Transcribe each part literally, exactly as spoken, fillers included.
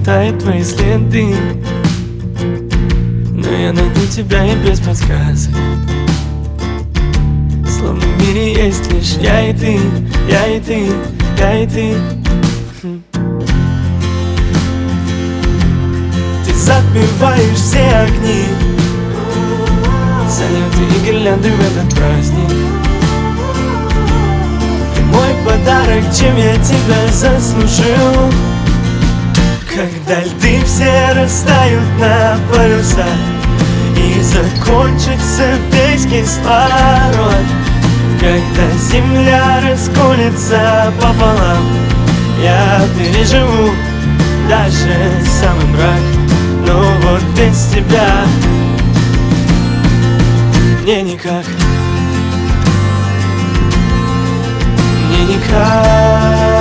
заметает твои следы, но я найду тебя и без подсказок. Словно в мире есть лишь я и ты, я и ты, я и ты. Ты затмеваешь все огни, салюты и гирлянды в этот праздник. Ты мой подарок, чем я тебя заслужил. Когда льды все растают на полюсах и закончится весь кислород, когда земля расколется пополам, я переживу даже самый мрак. Но вот без тебя мне никак, мне никак.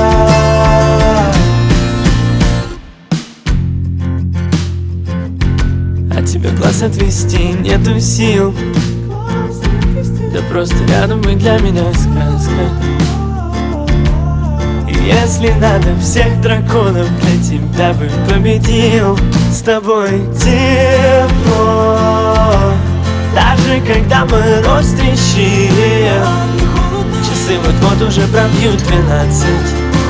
От тебя глаз отвести нету сил, да просто рядом быть для меня сказка. И если надо, всех драконов для тебя бы победил. С тобой тепло, даже когда мороз трещит. Часы вот-вот уже пробьют двенадцать,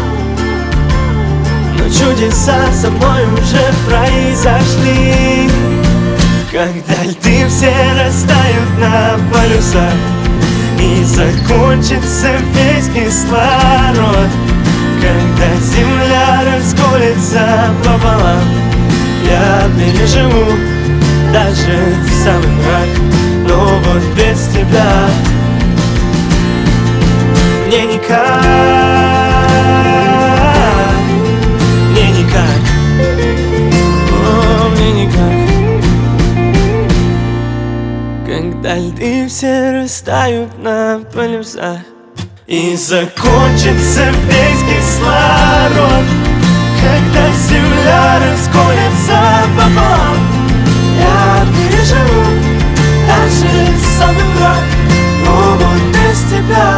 но чудеса со мной уже произошли. Когда льды все растают на полюсах и закончится весь кислород, когда земля расколется пополам, я переживу даже самый мрак. Но вот без тебя мне никак, мне никак, о, мне никак. Когда льды все растают на полюсах и закончится весь кислород, когда земля расколется пополам, я переживу даже самый мрак. Но вот без тебя